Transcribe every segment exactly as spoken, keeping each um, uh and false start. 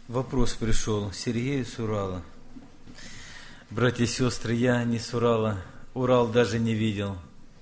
Вопрос пришел Сергею с Урала. Братья и сестры, я не с Урала, Урал даже не видел.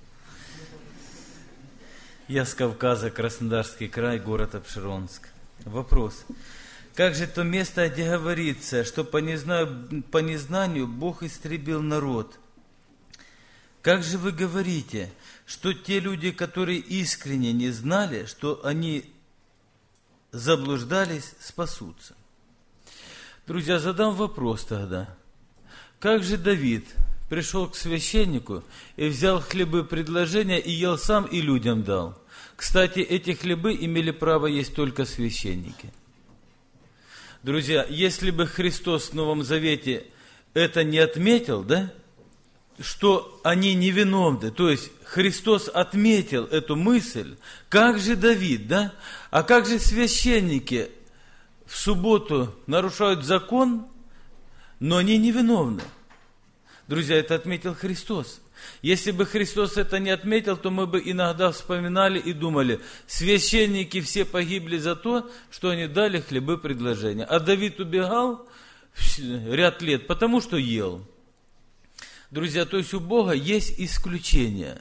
Я с Кавказа, Краснодарский край, город Апшеронск. Вопрос. Как же то место, где говорится, что по незнанию, по незнанию Бог истребил народ? Как же вы говорите, что те люди, которые искренне не знали, что они заблуждались, спасутся? Друзья, задам вопрос тогда. Как же Давид пришел к священнику и взял хлебы предложения и ел сам и людям дал? Кстати, эти хлебы имели право есть только священники. Друзья, если бы Христос в Новом Завете это не отметил, да, что они невиновны, то есть Христос отметил эту мысль, как же Давид, да, а как же священники в субботу нарушают закон, но они невиновны? Друзья, это отметил Христос. Если бы Христос это не отметил, то мы бы иногда вспоминали и думали, священники все погибли за то, что они дали хлебы предложения. А Давид убегал ряд лет, потому что ел. Друзья, то есть у Бога есть исключения.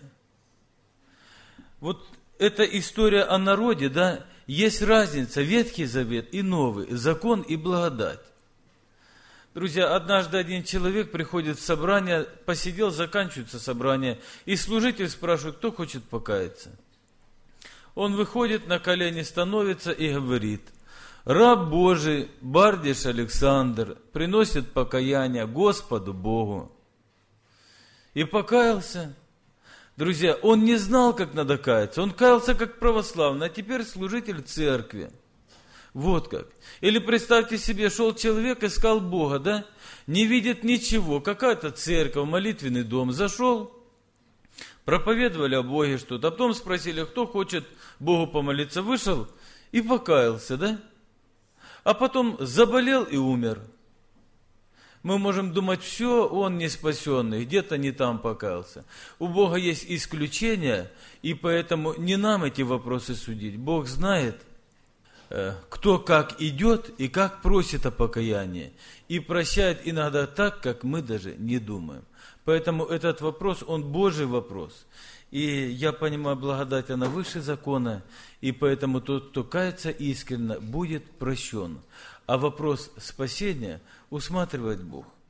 Вот эта история о народе, да, есть разница, Ветхий Завет и Новый, закон и благодать. Друзья, однажды один человек приходит в собрание, посидел, заканчивается собрание, и служитель спрашивает, кто хочет покаяться. Он выходит, на колени становится и говорит, раб Божий, Бардиш Александр, приносит покаяние Господу Богу. И покаялся. Друзья, он не знал, как надо каяться, он каялся как православный, а теперь служитель церкви. Вот как. Или представьте себе, шел человек, искал Бога, да? Не видит ничего, какая-то церковь, молитвенный дом. Зашел, проповедовали о Боге что-то, а потом спросили, кто хочет Богу помолиться. Вышел и покаялся, да? А потом заболел и умер. Мы можем думать, все, он не спасенный, где-то не там покаялся. У Бога есть исключения, и поэтому не нам эти вопросы судить. Бог знает, кто как идет и как просит о покаянии, и прощает иногда так, как мы даже не думаем. Поэтому этот вопрос, он Божий вопрос. И я понимаю, благодать, она выше закона, и поэтому тот, кто кается искренне, будет прощен. А вопрос спасения усматривает Бог.